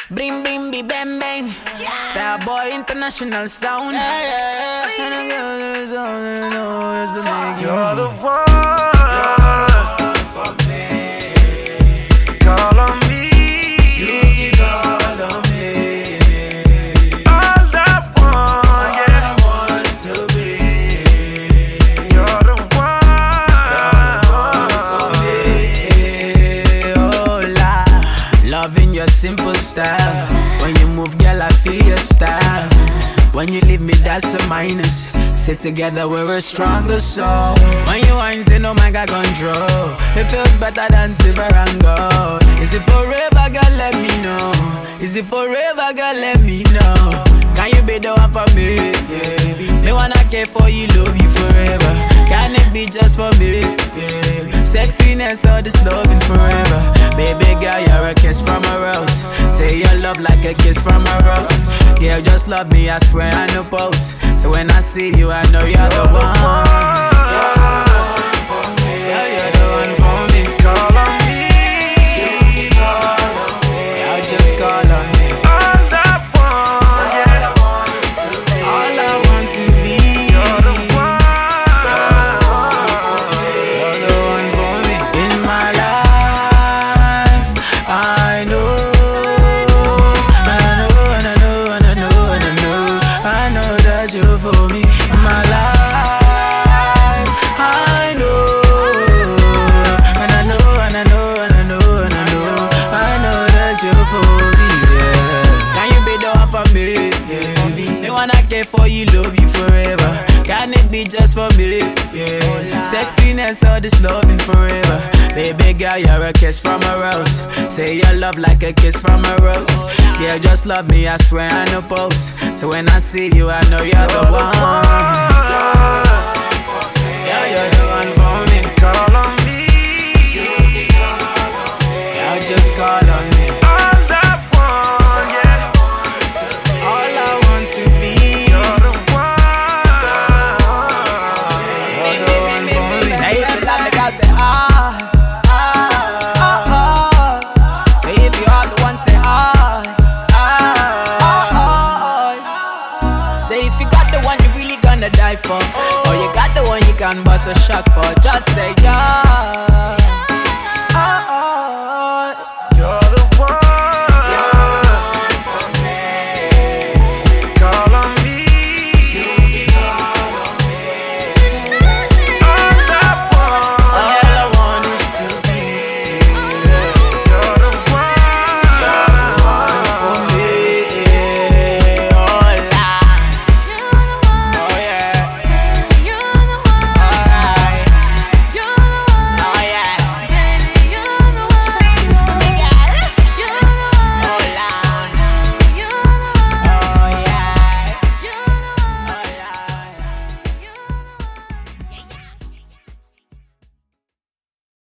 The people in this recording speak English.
Bring, bring, be bang, bang. Yeah. Starboy International sound. You're the one for me. Call on me. You can call on me. All that want, yeah. All I want is to be. You're the one for me. Oh, la. Loving your simple style. When you move, girl, I feel your style. When you leave me, that's a minus. Sit together, we're a stronger soul. When you whine, say no man got control. It feels better than silver and gold. Is it forever, girl, let me know. Is it forever, girl, let me know. Can you be the one for me? Yeah. Me wanna care for you, love you forever. Can it be just for me? Yeah. Sexiness or this loving forever. Baby girl, you're a kiss from a rose. Say your love like a kiss from a rose. Yeah, just love me, I swear I no post. So when I see you, I know you're the one. Yeah, you're the one for me. Call on me. Yeah, just call on me. All that want, yeah. All I want to be. You're the one for me. In my life, I know. You for me in my life, I know, and I know, and I know, and I know, and I know, I know that you for me, yeah. Can you be the one for me, yeah? Me wanna care for you, love you forever. Can it be just for me, yeah? Sexiness or this loving forever. Baby girl, you're a kiss from a rose. Say your love like a kiss from a rose. Yeah, just love me, I swear I no post. So when I see you, I know you're the one. Yeah, you're the one for me. Call on me. Yeah, just call on me. All that want, yeah. All I want to be. You're the one. You're the one for me. Say if you love me, God say Say if you are the one, say Say if you got the one you really gonna die for, or you got the one you can bust a shot for, just say yeah.